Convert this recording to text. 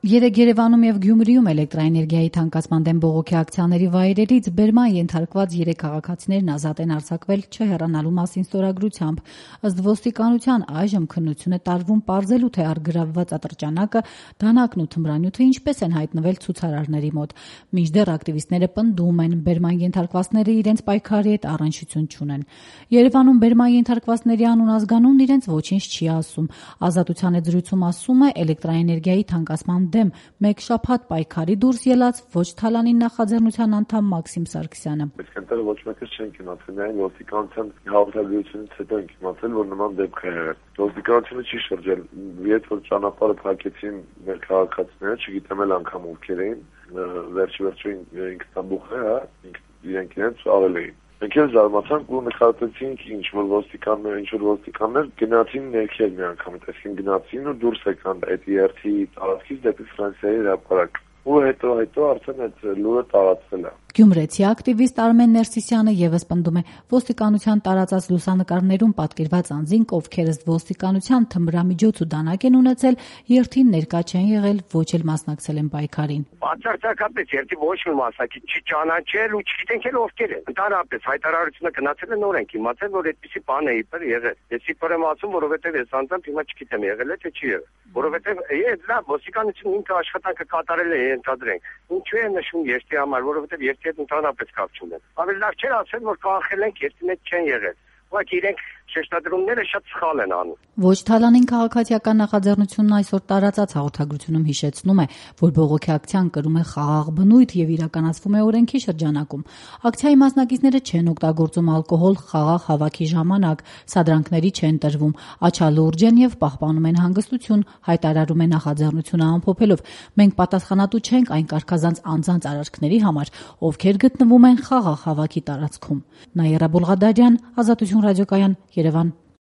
Երեկ Երևանում եւ Գյումրիում էլեկտրաէներգիայի թանկացման դեմ բողոքի ակցիաների վայրերից բերման ենթարկված 3 քաղաքացիներն ազատ են արձակվել չհեռանալու մասին ստորագրությամբ։ Ըստ ոստիկանության այժմ քննություն է տարվում պարզելու, թե առգրավված ատրճանակը, դանակն ու թմրանյութը ինչպես են հայտնվել ցուցարարների մոտ։ Մինչդեռ ակտիվիստները պնդում են, բերման ենթարկվածները իրենց պայքարի հետ առնչություն չունեն։ Երևանում բերման ենթարկվածների անուն ազգանունն իրենց ոչինչ չի ասում։ Ազատության հետ զրույցում ասում է էլեկտրաէներգիայի թանկացման դեմ մեկ շաբաթ պայքարի դուրս ելած ոչ թալանի նախաձեռնության անդամ Մաքսիմ Սարգսյանը։ Իսկ այնտեղ ոչ մեկը չենք իմացել, միայն ոստիկանության հաղորդագրությունից հետո ենք իմացել, որ նման դեպք է եղել։ Ոստիկանությունը չի շրջել, երբ որ ճանապարհը փակեցին մեր քաղաքացիները, չգիտեմ էլ անգամ ովքեր էին, վերջի ինքնաբուխ է, իրենք ավել էին։ Մենք էլ զարմացանք ու նկատեցինք ինչ որ ոստիկաններ գնացին ներքև մի անգամ, այսինքն գնացին ու դուրս եկան այդ երթի տարածքից դեպի Ֆրանսիայի հրապարակ։ Ու հետո արդեն այդ լուրը տարածվել է։ Գյումրեցի ակտիվիստ Արմեն Ներսիսյանը եւս պնդում է, ոստիկանության տարածած լուսանկարներում պատկերված անձինք, ովքեր ըստ ոստիկանության թմրամիջոց ու դանակ են ունեցել, երթին ներկա չեն եղել, ոչ էլ մասնակցել են պայքարին։ Բացարձակապես երթի ոչ մի մասնակից չի ճանաչել ու չգիտենք էլ ովքեր են։ Ընդհանրապես հայտարարությունը գնացել է նոր ենք իմացել, որ այդպիսի բան է իբր եղել։ Ես իբր եմ ասում, որովհետեւ ես անձամբ հիմա չգիտեմ եղել է թե չի եղել։ Որովհետեւ լավ ոստիկանությունը ինքը աշխատանքը կատարել է ենթադրենք։ Ինչու է նշում երթի համար, որովհետեւ երթի հետ ընդհանրապես կապ չունեն։ Ավելի լավ չէ ասել, որ կանխել ենք երթի մեջ չեն եղել։ Ուղղակի իրենք շեշտադրումները շատ սխալ են անում։ Ոչ թալանին քաղաքացիական նախաձեռնությունն այսօր տարածած հաղորդագրությունում հիշեցնում է, որ բողոքի ակցիան կրում է խաղաղ բնույթ եւ իրականացվում է օրենքի շրջանակում։ Ակցիայի մասնակիցները չեն օգտագործում ալկոհոլ խաղաղ հավաքի ժամանակ, սադրանքների չեն տրվում, աչալուրջ են եւ պահպանում են հանգստություն, հայտարարում է նախաձեռնությունը ամփոփելով։ Մենք պատասխանատու չենք այն կարգազանց անձանց արարքների համար, ովքեր գտնվում են խաղաղ հավաքի տարածքում։ Նաիրա Բոլղադարյան, Ազատություն ռադիոկայան, Երևան։